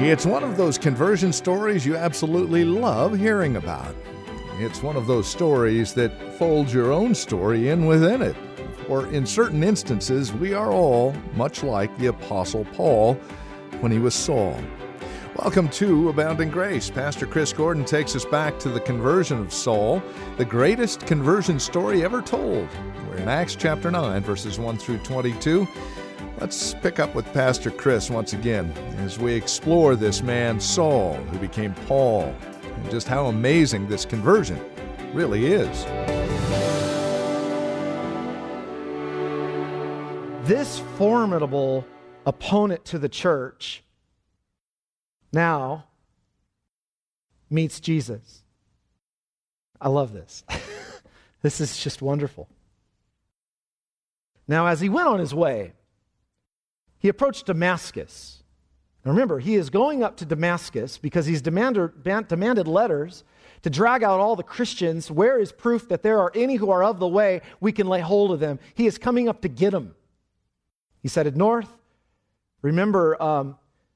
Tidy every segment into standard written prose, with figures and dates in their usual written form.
It's one of those conversion stories you absolutely love hearing about. It's one of those stories that folds your own story in within it. Or in certain instances, we are all much like the Apostle Paul when he was Saul. Welcome to Abounding Grace. Pastor Chris Gordon takes us back to the conversion of Saul, the greatest conversion story ever told. We're in Acts chapter 9, verses 1 through 22. Let's pick up with Pastor Chris once again as we explore this man, Saul, who became Paul, and just how amazing this conversion really is. This formidable opponent to the church now meets Jesus. I love this. This is just wonderful. Now, as he went on his way, he approached Damascus. Now remember, he is going up to Damascus because he's demanded letters to drag out all the Christians. Where is proof that there are any who are of the way? We can lay hold of them. He is coming up to get them. He's headed north. Remember,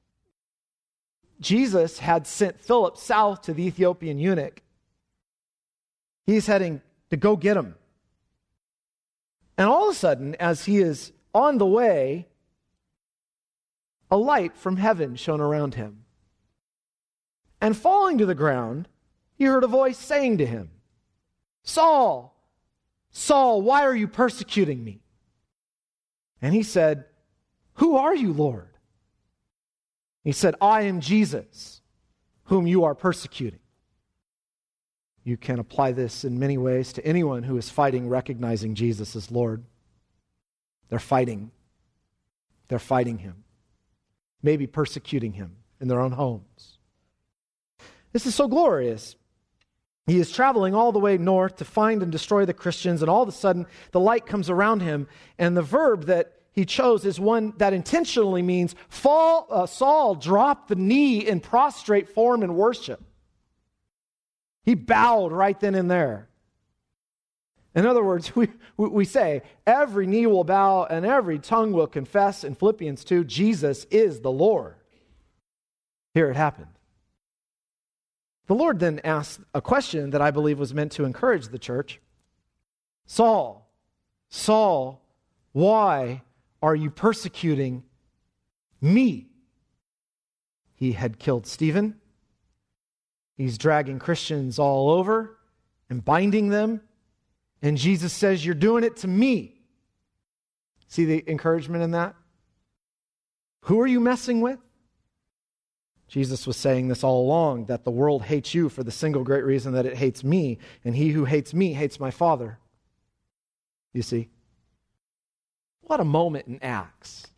Jesus had sent Philip south to the Ethiopian eunuch. He's heading to go get him. And all of a sudden, as he is on the way, a light from heaven shone around him. And falling to the ground, he heard a voice saying to him, "Saul, Saul, why are you persecuting me?" And he said, "Who are you, Lord?" He said, "I am Jesus, whom you are persecuting." You can apply this in many ways to anyone who is fighting recognizing Jesus as Lord. They're fighting. They're fighting him. Maybe persecuting him in their own homes. This is so glorious. He is traveling all the way north to find and destroy the Christians, and all of a sudden the light comes around him, and the verb that he chose is one that intentionally means Saul dropped the knee in prostrate form in worship. He bowed right then and there. In other words, we say, every knee will bow and every tongue will confess in Philippians 2, Jesus is the Lord. Here it happened. The Lord then asked a question that I believe was meant to encourage the church. Saul, Saul, why are you persecuting me? He had killed Stephen. He's dragging Christians all over and binding them. And Jesus says, "You're doing it to me." See the encouragement in that? Who are you messing with? Jesus was saying this all along, that the world hates you for the single great reason that it hates me, and he who hates me hates my Father. You see? What a moment in Acts.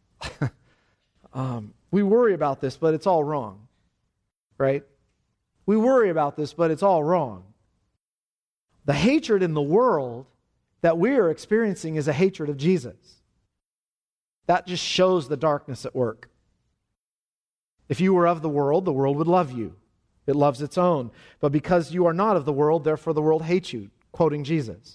We worry about this, but it's all wrong. Right? We worry about this, but it's all wrong. The hatred in the world that we are experiencing is a hatred of Jesus. That just shows the darkness at work. If you were of the world would love you. It loves its own. But because you are not of the world, therefore the world hates you, quoting Jesus.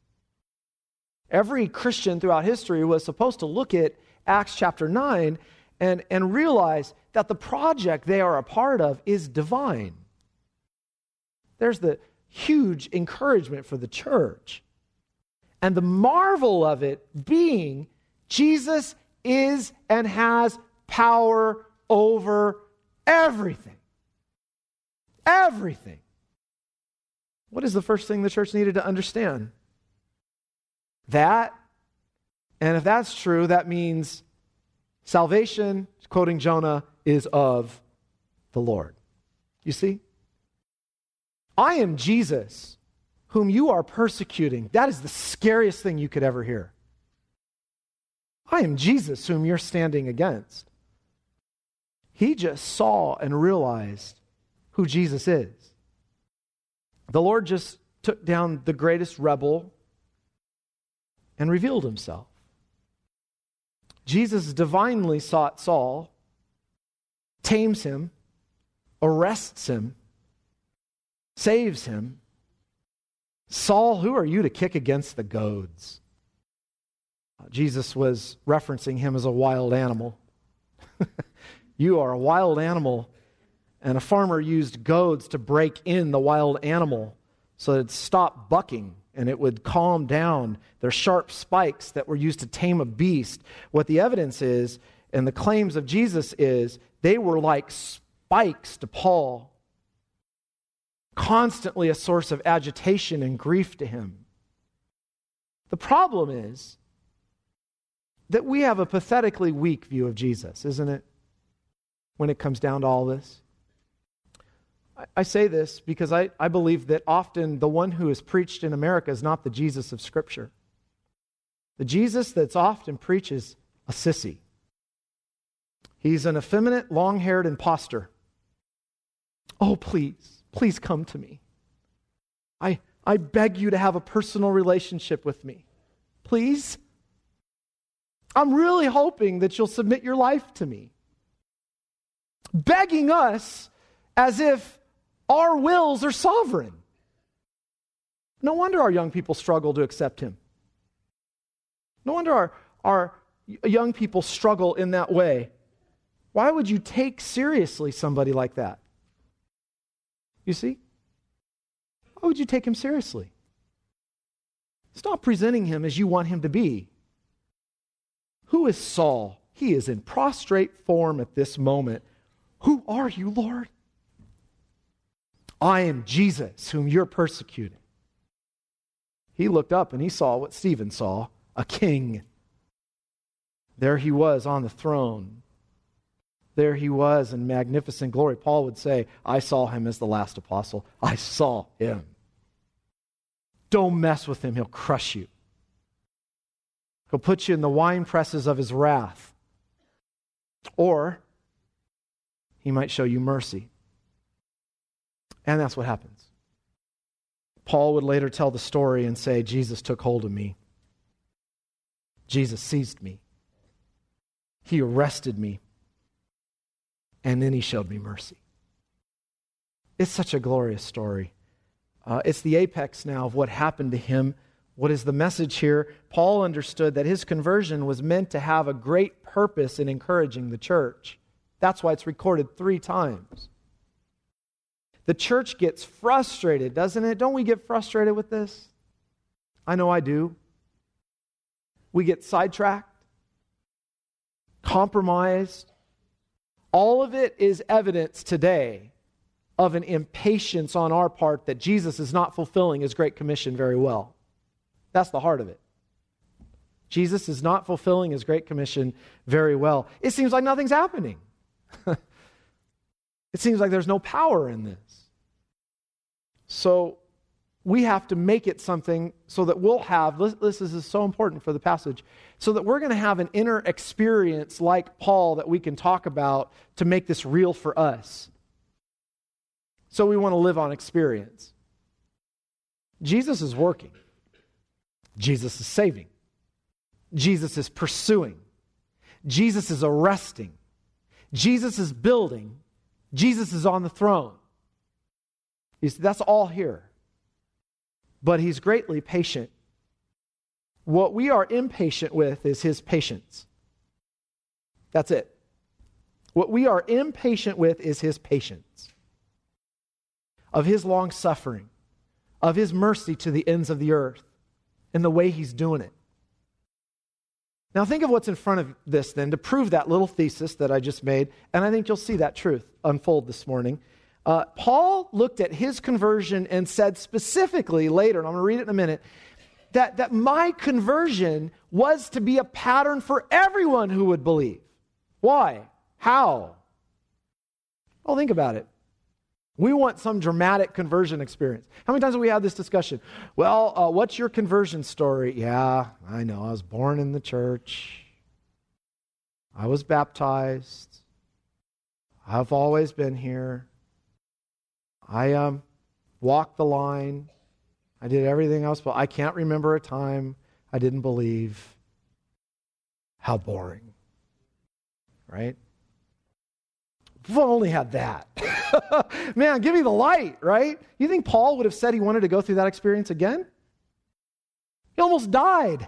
Every Christian throughout history was supposed to look at Acts chapter 9 and realize that the project they are a part of is divine. There's the huge encouragement for the church. And the marvel of it being Jesus is and has power over everything. Everything. What is the first thing the church needed to understand? That, and if that's true, that means salvation, quoting Jonah, is of the Lord. You see? I am Jesus, whom you are persecuting. That is the scariest thing you could ever hear. I am Jesus, whom you're standing against. He just saw and realized who Jesus is. The Lord just took down the greatest rebel and revealed himself. Jesus divinely sought Saul, tames him, arrests him, saves him. Saul, who are you to kick against the goads? Jesus was referencing him as a wild animal. You are a wild animal And a farmer used goads to break in the wild animal so that it'd stop bucking and it would calm down. They're sharp spikes that were used to tame a beast. What the evidence is, and the claims of Jesus is, they were like spikes to Paul, constantly a source of agitation and grief to him. The problem is that we have a pathetically weak view of Jesus, isn't it? When it comes down to all this. I say this because I believe that often the one who is preached in America is not the Jesus of Scripture. The Jesus that's often preached is a sissy. He's an effeminate, long-haired imposter. Oh, please come to me. I beg you to have a personal relationship with me. Please. I'm really hoping that you'll submit your life to me. Begging us as if our wills are sovereign. No wonder our young people struggle to accept him. No wonder our young people struggle in that way. Why would you take seriously somebody like that? You see? Why would you take him seriously? Stop presenting him as you want him to be. Who is Saul? He is in prostrate form at this moment. Who are you, Lord? I am Jesus, whom you're persecuting. He looked up and he saw what Stephen saw, a king. There he was on the throne. There he was in magnificent glory. Paul would say, I saw him as the last apostle. I saw him. Don't mess with him. He'll crush you. He'll put you in the wine presses of his wrath. Or he might show you mercy. And that's what happens. Paul would later tell the story and say, Jesus took hold of me. Jesus seized me. He arrested me. And then he showed me mercy. It's such a glorious story. It's the apex now of what happened to him. What is the message here? Paul understood that his conversion was meant to have a great purpose in encouraging the church. That's why it's recorded 3 times. The church gets frustrated, doesn't it? Don't we get frustrated with this? I know I do. We get sidetracked, compromised. All of it is evidence today of an impatience on our part that Jesus is not fulfilling his Great Commission very well. That's the heart of it. Jesus is not fulfilling his Great Commission very well. It seems like nothing's happening. It seems like there's no power in this. So we have to make it something so that we'll have, this is so important for the passage, so that we're going to have an inner experience like Paul that we can talk about to make this real for us. So we want to live on experience. Jesus is working. Jesus is saving. Jesus is pursuing. Jesus is arresting. Jesus is building. Jesus is on the throne. That's all here. But he's greatly patient. What we are impatient with is his patience. That's it. What we are impatient with is his patience, of his long suffering, of his mercy to the ends of the earth, and the way he's doing it. Now think of what's in front of this then to prove that little thesis that I just made, and I think you'll see that truth unfold this morning. Paul looked at his conversion and said specifically later, and I'm going to read it in a minute, that my conversion was to be a pattern for everyone who would believe. Why? How? Well, think about it. We want some dramatic conversion experience. How many times have we had this discussion? Well, what's your conversion story? Yeah, I know. I was born in the church. I was baptized. I've always been here. I walked the line. I did everything else, but I can't remember a time I didn't believe. How boring. Right? We've only had that. Man, give me the light, right? You think Paul would have said he wanted to go through that experience again? He almost died.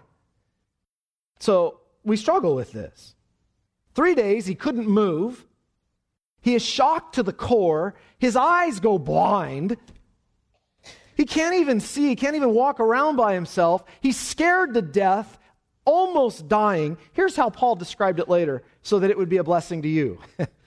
So we struggle with this. 3 days, he couldn't move. He is shocked to the core. His eyes go blind. He can't even see. He can't even walk around by himself. He's scared to death, almost dying. Here's how Paul described it later so that it would be a blessing to you.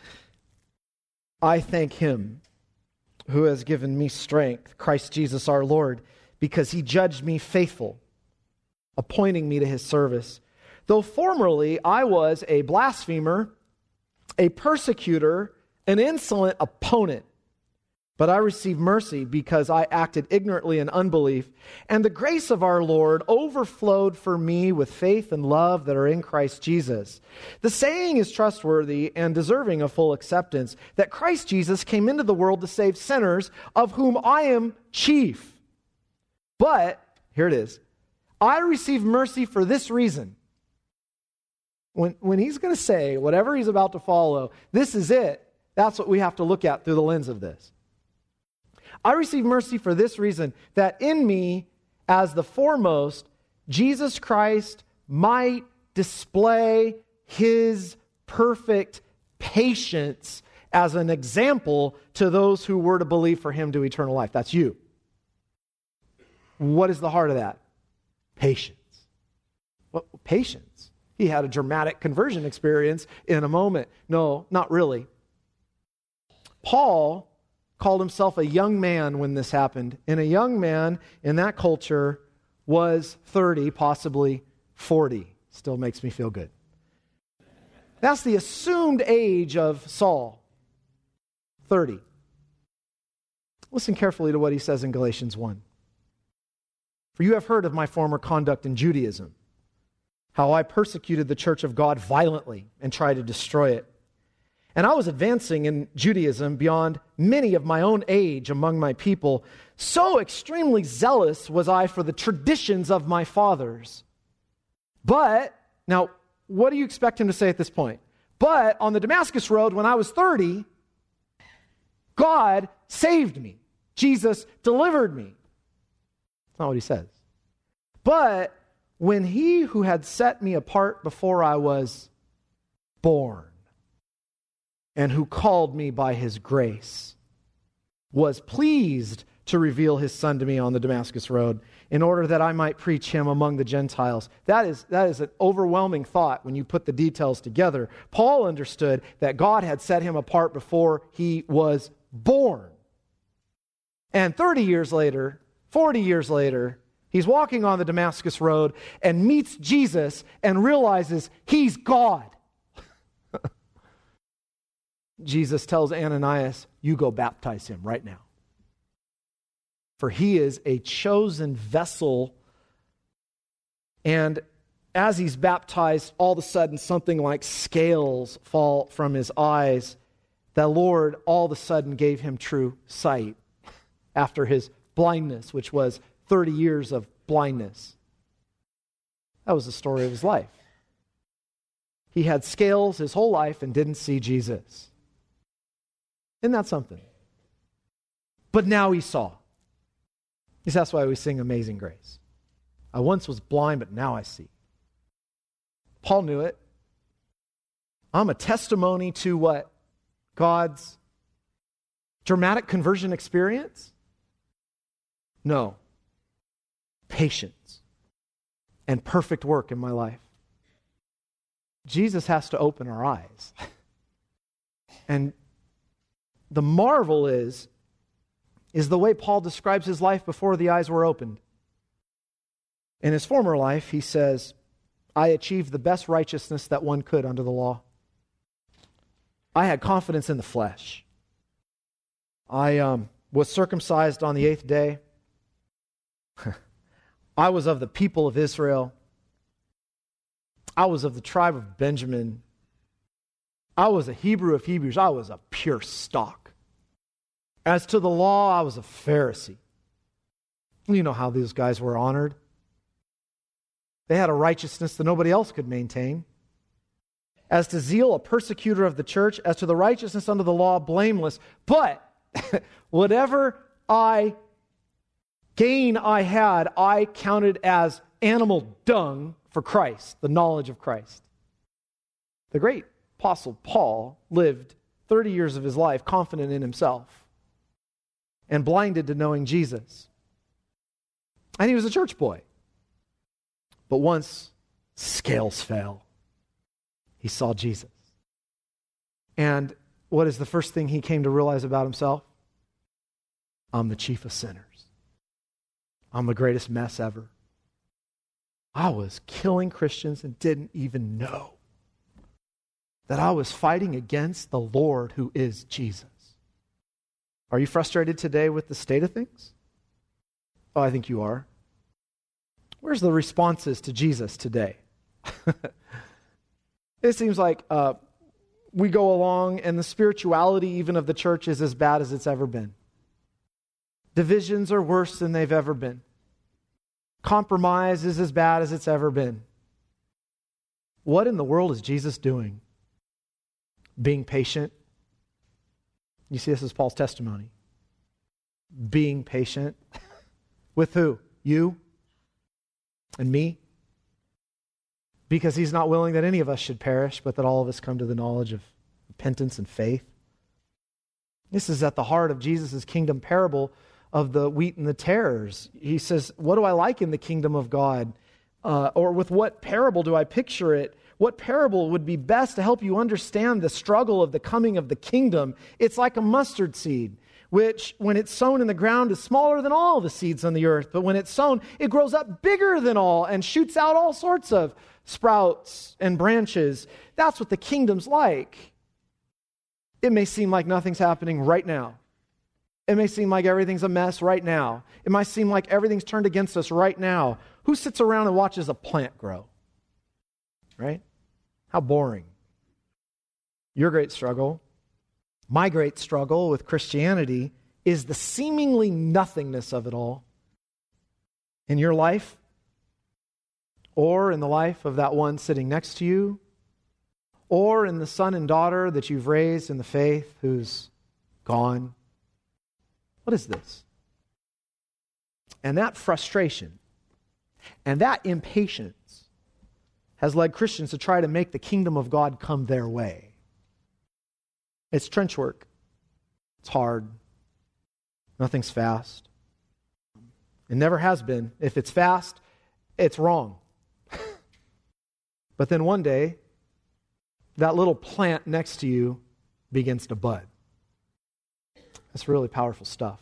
I thank him who has given me strength, Christ Jesus our Lord, because he judged me faithful, appointing me to his service. Though formerly I was a blasphemer, a persecutor, an insolent opponent, but I received mercy because I acted ignorantly in unbelief, and the grace of our Lord overflowed for me with faith and love that are in Christ Jesus. The saying is trustworthy and deserving of full acceptance, that Christ Jesus came into the world to save sinners, of whom I am chief. But, here it is, I received mercy for this reason. When he's going to say whatever he's about to follow, this is it, that's what we have to look at through the lens of this. I received mercy for this reason, that in me, as the foremost, Jesus Christ might display his perfect patience as an example to those who were to believe for him to eternal life. That's you. What is the heart of that? Patience. What? Patience. He had a dramatic conversion experience in a moment. No, not really. Paul called himself a young man when this happened. And a young man in that culture was 30, possibly 40. Still makes me feel good. That's the assumed age of Saul. 30. Listen carefully to what he says in Galatians 1. For you have heard of my former conduct in Judaism, how I persecuted the church of God violently and tried to destroy it. And I was advancing in Judaism beyond many of my own age among my people. So extremely zealous was I for the traditions of my fathers. But, now, what do you expect him to say at this point? But on the Damascus Road, when I was 30, God saved me. Jesus delivered me. That's not what he says. But when he who had set me apart before I was born, and who called me by his grace, was pleased to reveal his Son to me on the Damascus Road, in order that I might preach him among the Gentiles. That is an overwhelming thought when you put the details together. Paul understood that God had set him apart before he was born. And 30 years later, 40 years later, he's walking on the Damascus Road and meets Jesus and realizes he's God. Jesus tells Ananias, you go baptize him right now. For he is a chosen vessel. And as he's baptized, all of a sudden something like scales fall from his eyes. The Lord all of a sudden gave him true sight after his blindness, which was 30 years of blindness. That was the story of his life. He had scales his whole life and didn't see Jesus. Isn't that something? But now he saw. That's why we sing Amazing Grace. I once was blind, but now I see. Paul knew it. I'm a testimony to what? God's dramatic conversion experience? No. Patience and perfect work in my life. Jesus has to open our eyes. And the marvel is the way Paul describes his life before the eyes were opened. In his former life, he says, I achieved the best righteousness that one could under the law. I had confidence in the flesh. I was circumcised on the 8th day. I was of the people of Israel. I was of the tribe of Benjamin. I was a Hebrew of Hebrews. I was a pure stock. As to the law, I was a Pharisee. You know how these guys were honored. They had a righteousness that nobody else could maintain. As to zeal, a persecutor of the church. As to the righteousness under the law, blameless. But whatever gain I had, I counted as animal dung for Christ, the knowledge of Christ. The great Apostle Paul lived 30 years of his life confident in himself and blinded to knowing Jesus. And he was a church boy. But once scales fell, he saw Jesus. And what is the first thing he came to realize about himself? I'm the chief of sinners. I'm the greatest mess ever. I was killing Christians and didn't even know that I was fighting against the Lord who is Jesus. Are you frustrated today with the state of things? Oh, I think you are. Where's the responses to Jesus today? It seems like we go along and the spirituality even of the church is as bad as it's ever been. Divisions are worse than they've ever been. Compromise is as bad as it's ever been. What in the world is Jesus doing? Being patient. You see, this is Paul's testimony. Being patient. With who? You and me? Because he's not willing that any of us should perish, but that all of us come to the knowledge of repentance and faith. This is at the heart of Jesus' kingdom parable of the wheat and the tares. He says, what do I like in the kingdom of God? Or with what parable do I picture it? What parable would be best to help you understand the struggle of the coming of the kingdom? It's like a mustard seed, which when it's sown in the ground is smaller than all the seeds on the earth. But when it's sown, it grows up bigger than all and shoots out all sorts of sprouts and branches. That's what the kingdom's like. It may seem like nothing's happening right now. It may seem like everything's a mess right now. It might seem like everything's turned against us right now. Who sits around and watches a plant grow? Right? How boring. Your great struggle, my great struggle with Christianity is the seemingly nothingness of it all in your life or in the life of that one sitting next to you or in the son and daughter that you've raised in the faith who's gone. What is this? And that frustration and that impatience has led Christians to try to make the kingdom of God come their way. It's trench work. It's hard. Nothing's fast. It never has been. If it's fast, it's wrong. But then one day, that little plant next to you begins to bud. That's really powerful stuff.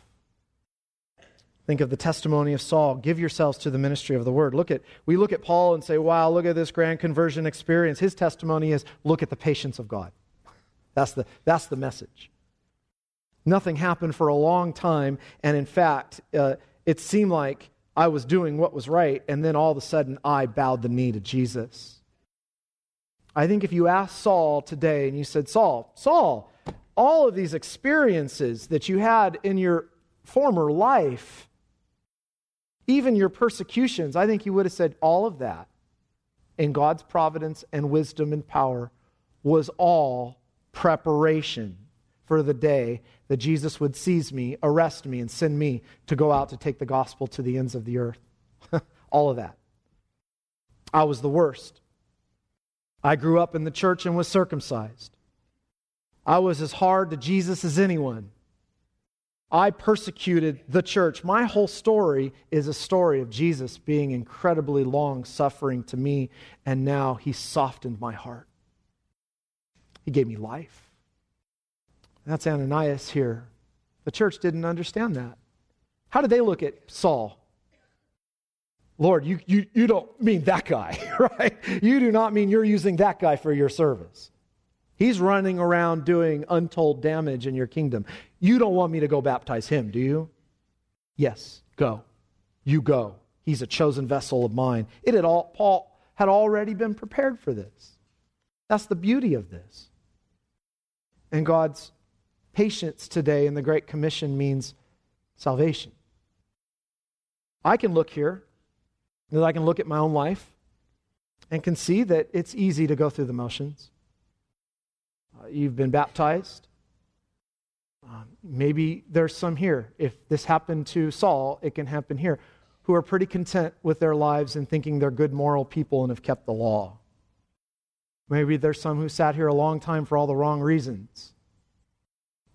Think of the testimony of Saul. Give yourselves to the ministry of the word. We look at Paul and say, wow, look at this grand conversion experience. His testimony is, look at the patience of God. That's the message. Nothing happened for a long time, and in fact, it seemed like I was doing what was right, and then all of a sudden I bowed the knee to Jesus. I think if you asked Saul today and you said, Saul, all of these experiences that you had in your former life, even your persecutions, I think he would have said all of that in God's providence and wisdom and power was all preparation for the day that Jesus would seize me, arrest me, and send me to go out to take the gospel to the ends of the earth. All of that. I was the worst. I grew up in the church and was circumcised. I was as hard to Jesus as anyone. I persecuted the church. My whole story is a story of Jesus being incredibly long-suffering to me, and now he softened my heart. He gave me life. That's Ananias here. The church didn't understand that. How did they look at Saul? Lord, you don't mean that guy, right? You do not mean you're using that guy for your service. He's running around doing untold damage in your kingdom. You don't want me to go baptize him, do you? Yes, go. You go. He's a chosen vessel of mine. Paul had already been prepared for this. That's the beauty of this. And God's patience today in the Great Commission means salvation. I can look here, that I can look at my own life and can see that it's easy to go through the motions. You've been baptized. Maybe there's some here. If this happened to Saul, it can happen here, who are pretty content with their lives and thinking they're good moral people and have kept the law. Maybe there's some who sat here a long time for all the wrong reasons.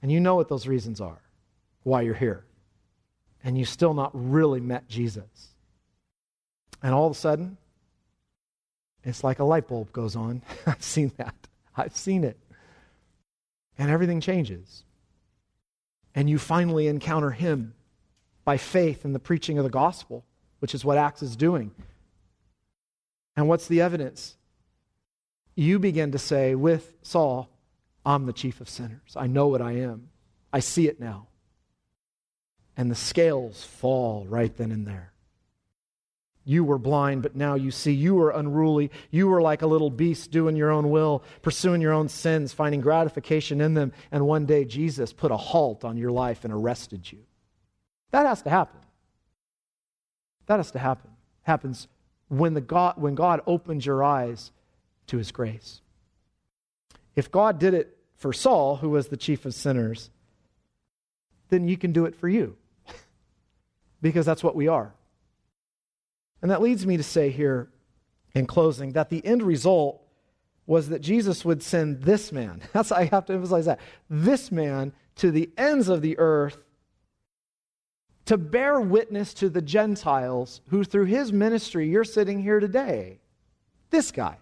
And you know what those reasons are, why you're here. And you still not really met Jesus. And all of a sudden, it's like a light bulb goes on. I've seen that. I've seen it. And everything changes. And you finally encounter him by faith in the preaching of the gospel, which is what Acts is doing. And what's the evidence? You begin to say with Saul, I'm the chief of sinners. I know what I am. I see it now. And the scales fall right then and there. You were blind, but now you see. You were unruly. You were like a little beast doing your own will, pursuing your own sins, finding gratification in them. And one day Jesus put a halt on your life and arrested you. That has to happen. That has to happen. Happens when God opens your eyes to his grace. If God did it for Saul, who was the chief of sinners, then you can do it for you. Because that's what we are. And that leads me to say here in closing that the end result was that Jesus would send this man. I have to emphasize that. This man to the ends of the earth to bear witness to the Gentiles who through his ministry you're sitting here today. This guy.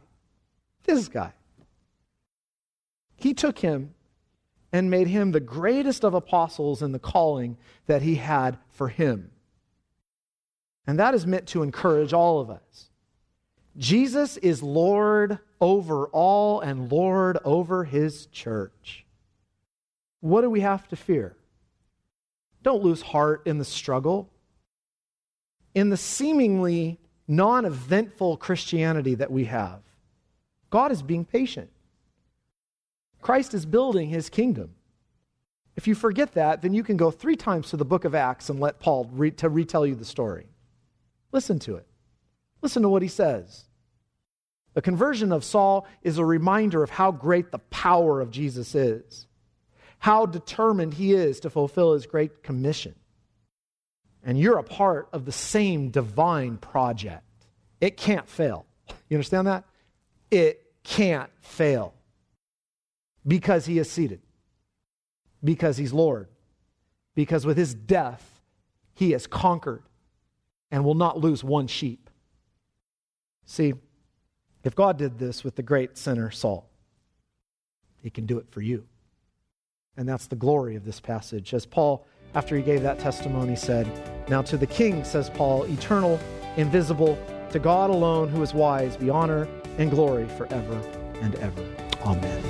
He took him and made him the greatest of apostles in the calling that he had for him. And that is meant to encourage all of us. Jesus is Lord over all and Lord over his church. What do we have to fear? Don't lose heart in the struggle. In the seemingly non-eventful Christianity that we have, God is being patient. Christ is building his kingdom. If you forget that, then you can go 3 times to the book of Acts and let Paul retell you the story. Listen to it. Listen to what he says. The conversion of Saul is a reminder of how great the power of Jesus is, how determined he is to fulfill his great commission. And you're a part of the same divine project. It can't fail. You understand that? It can't fail. Because he is seated. Because he's Lord. Because with his death, he has conquered and will not lose one sheep. See, if God did this with the great sinner Saul, he can do it for you. And that's the glory of this passage. As Paul, after he gave that testimony, said, "Now to the King, says Paul, eternal, invisible, to God alone who is wise, be honor and glory forever and ever. Amen."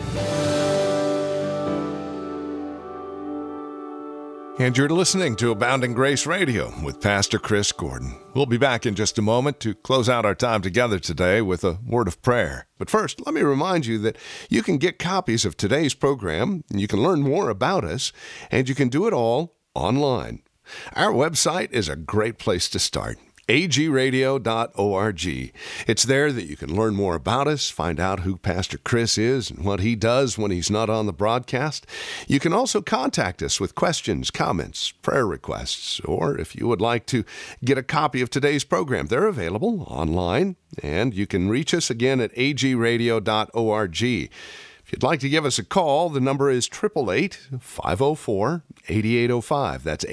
And you're listening to Abounding Grace Radio with Pastor Chris Gordon. We'll be back in just a moment to close out our time together today with a word of prayer. But first, let me remind you that you can get copies of today's program, and you can learn more about us, and you can do it all online. Our website is a great place to start. agradio.org. It's there that you can learn more about us, find out who Pastor Chris is and what he does when he's not on the broadcast. You can also contact us with questions, comments, prayer requests, or if you would like to get a copy of today's program, they're available online, and you can reach us again at agradio.org. If you'd like to give us a call, the number is 888-504-8805. That's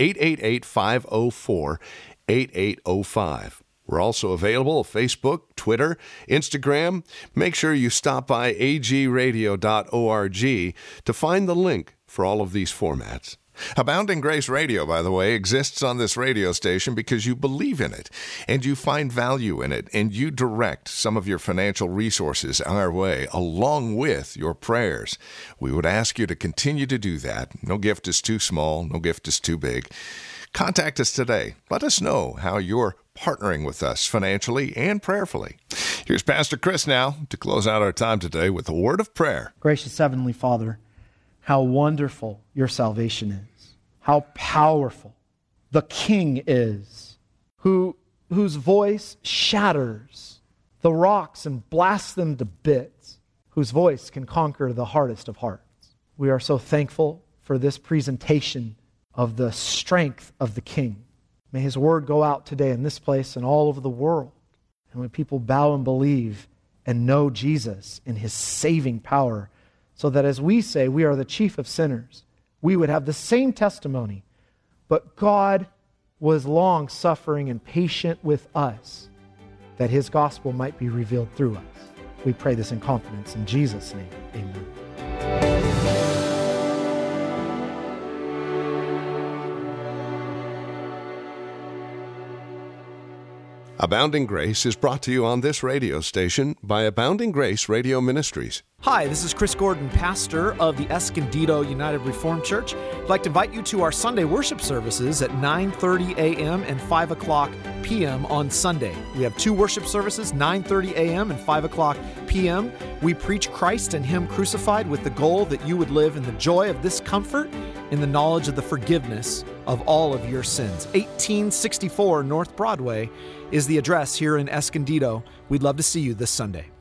888-504-8805. We're also available on Facebook, Twitter, Instagram. Make sure you stop by agradio.org to find the link for all of these formats. Abounding Grace Radio, by the way, exists on this radio station because you believe in it, and you find value in it, and you direct some of your financial resources our way, along with your prayers. We would ask you to continue to do that. No gift is too small, no gift is too big. Contact us today. Let us know how you're partnering with us financially and prayerfully. Here's Pastor Chris now to close out our time today with a word of prayer. Gracious Heavenly Father, how wonderful your salvation is. How powerful the King is, whose voice shatters the rocks and blasts them to bits, whose voice can conquer the hardest of hearts. We are so thankful for this presentation of the strength of the King. May his word go out today in this place and all over the world. And when people bow and believe and know Jesus in his saving power, so that as we say we are the chief of sinners, we would have the same testimony. But God was long suffering and patient with us, that his gospel might be revealed through us. We pray this in confidence in Jesus' name. Amen. Abounding Grace is brought to you on this radio station by Abounding Grace Radio Ministries. Hi, this is Chris Gordon, pastor of the Escondido United Reformed Church. I'd like to invite you to our Sunday worship services at 9:30 a.m. and 5 o'clock p.m. on Sunday. We have two worship services, 9:30 a.m. and 5 o'clock p.m. We preach Christ and Him crucified with the goal that you would live in the joy of this comfort, in the knowledge of the forgiveness of all of your sins. 1864 North Broadway is the address here in Escondido. We'd love to see you this Sunday.